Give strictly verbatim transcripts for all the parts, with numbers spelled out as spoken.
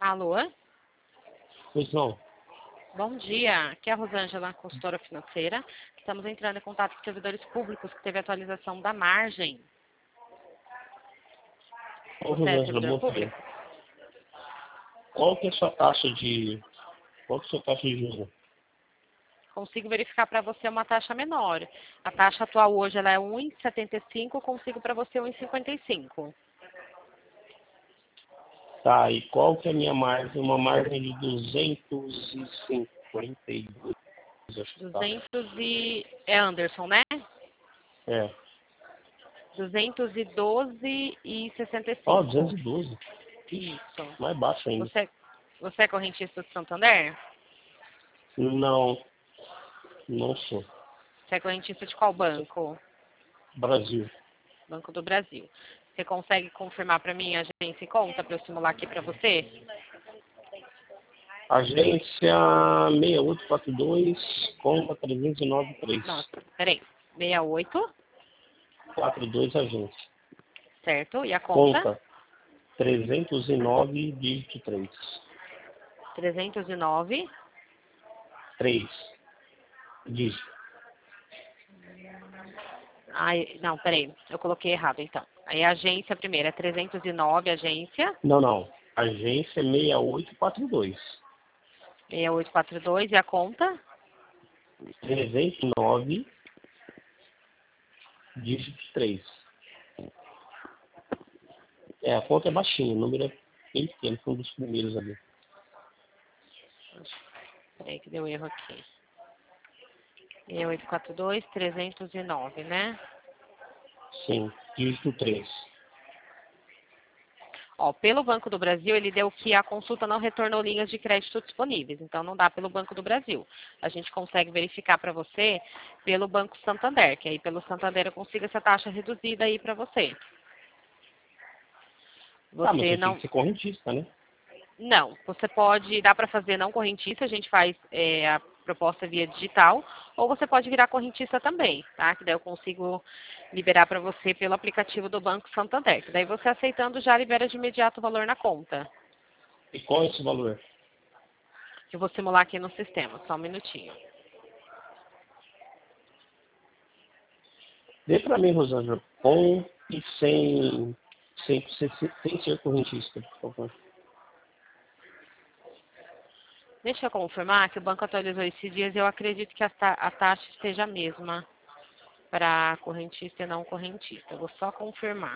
Alô? Pois não. Bom dia, aqui é a Rosângela, consultora financeira. Estamos entrando em contato com servidores públicos que teve atualização da margem. Ô, Você é Rosângela, servidor bom dia. público? Qual que é a sua taxa de... Qual que é a sua taxa de juros? Consigo verificar para você uma taxa menor. A taxa atual hoje ela é um vírgula setenta e cinco, consigo para você um vírgula cinquenta e cinco. Tá, e qual que é a minha margem? Uma margem de duzentos e cinquenta e dois, acho que tá. duzentos e... É Anderson, né? É. duzentos e doze e sessenta e Ó, cinco. duzentos e doze. Ixi, Isso. mais baixo ainda. Você, você é correntista do Santander? Não, não sou. Você é correntista de qual banco? Brasil. Banco do Brasil. Você consegue confirmar para mim a agência e conta para eu simular aqui para você? Agência seis oito quatro dois, conta trezentos e nove três. Nossa, peraí. sessenta e oito, quatro dois agência. certo? E a conta? Conta trezentos e nove, dígito três. trezentos e nove. três. Dígito. Ai, não, peraí. Eu coloquei errado, então. Aí a agência primeiro é trezentos e nove, agência. Não, não. Agência seis oito quatro dois. sessenta e oito quarenta e dois. E a conta? trezentos e nove, dígito três. É, a conta é baixinha, o número é bem pequeno, foi um dos primeiros ali. Peraí que deu erro aqui. sessenta e oito quarenta e dois, trezentos e nove, né? Sim, dígito três. Ó, pelo Banco do Brasil, ele deu que a consulta não retornou linhas de crédito disponíveis, então não dá pelo Banco do Brasil. A gente consegue verificar para você pelo Banco Santander, que aí pelo Santander eu consigo essa taxa reduzida aí para você. Ah, mas Você você tem não... que ser correntista, né? Não, você pode, dá para fazer não correntista, a gente faz é, a proposta via digital, ou você pode virar correntista também, tá? Que daí eu consigo liberar para você pelo aplicativo do Banco Santander, que daí você aceitando já libera de imediato o valor na conta. E qual é esse valor? Eu vou simular aqui no sistema, só um minutinho. Dê pra mim, Rosângela, com e sem, sem, sem, sem ser correntista, por favor. Deixa eu confirmar que o banco atualizou esses dias e eu acredito que a, ta a taxa esteja a mesma para correntista e não correntista. Eu vou só confirmar.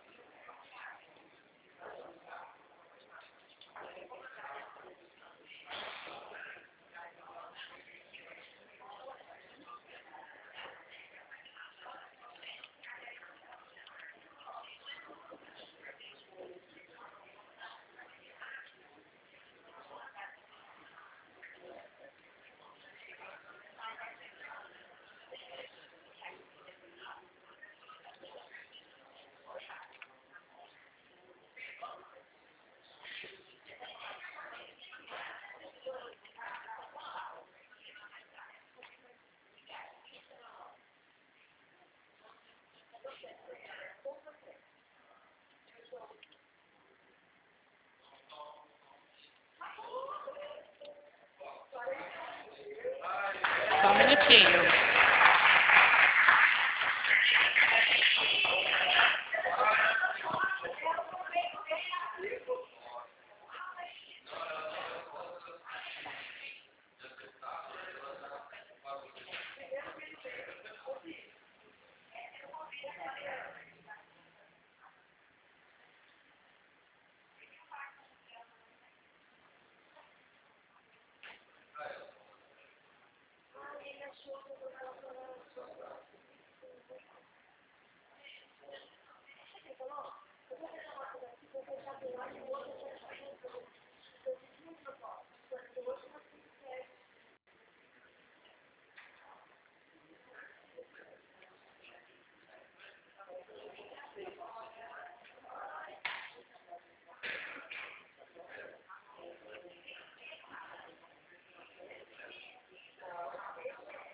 Só um minutinho.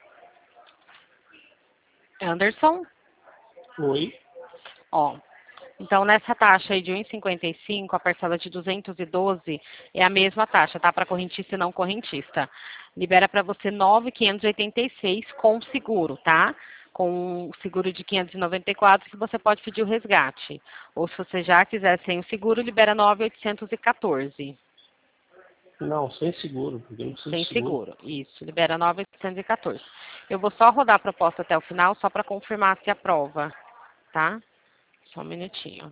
Anderson, Oi? ó, Então, nessa taxa aí de um e cinquenta e cinco, a parcela de duzentos e doze é a mesma taxa, tá? Para correntista e não correntista. Libera para você nove mil quinhentos e oitenta e seis com seguro, tá? Com o seguro de quinhentos e noventa e quatro que você pode pedir o resgate. Ou se você já quiser sem o seguro, libera nove mil oitocentos e quatorze. Não, sem seguro, porque eu não preciso Sem de seguro. seguro, isso, libera nove mil oitocentos e quatorze. Eu vou só rodar a proposta até o final, só para confirmar se aprova, tá? Só um minutinho.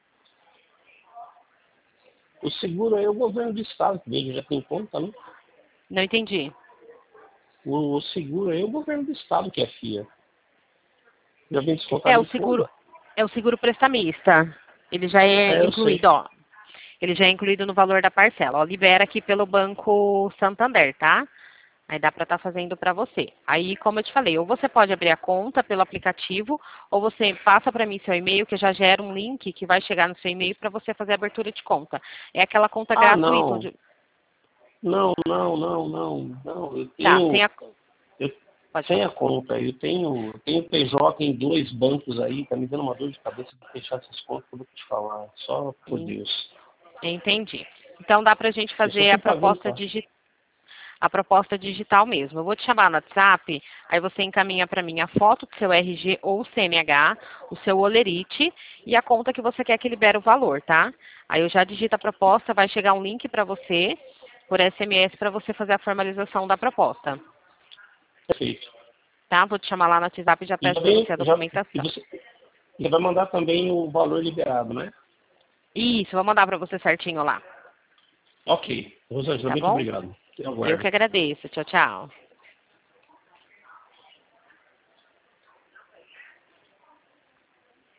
O seguro aí é o governo do estado, que ele já tem conta, né? Não entendi. O, o seguro aí é o governo do estado que é F I A. Já vem É, descontado o de folha. seguro, é o seguro prestamista. Ele já é É, eu sei. incluído, ó. Ele já é incluído no valor da parcela. Ó, libera aqui pelo Banco Santander, tá? Aí dá para estar fazendo para você. Aí, como eu te falei, ou você pode abrir a conta pelo aplicativo, ou você passa para mim seu e-mail, que eu já gera um link que vai chegar no seu e-mail para você fazer a abertura de conta. É aquela conta Ah, gratuita, não. onde... Não, não, não, não, não. Eu Tá, tenho, tem a... eu Pode tenho falar. a conta, eu tenho, eu tenho P J em dois bancos aí, tá me dando uma dor de cabeça de fechar essas contas, eu vou te falar, só por En- Deus. Entendi. Então dá para a gente Eu só fazer a tô pagando proposta taxa. digital. A proposta digital mesmo. Eu vou te chamar no WhatsApp, aí você encaminha para mim a foto do seu R G ou C N H, o seu olerite e a conta que você quer que libere o valor, tá? Aí eu já digito a proposta, vai chegar um link para você, por S M S, para você fazer a formalização da proposta, Perfeito. tá? Vou te chamar lá no WhatsApp e já E peço para também, você a já, e documentação. você já vai mandar também o valor liberado, né? Isso, vou mandar para você certinho lá, Ok. Rosângela, tá muito bom? obrigado. Eu Eu aguardo. que agradeço. Tchau, tchau.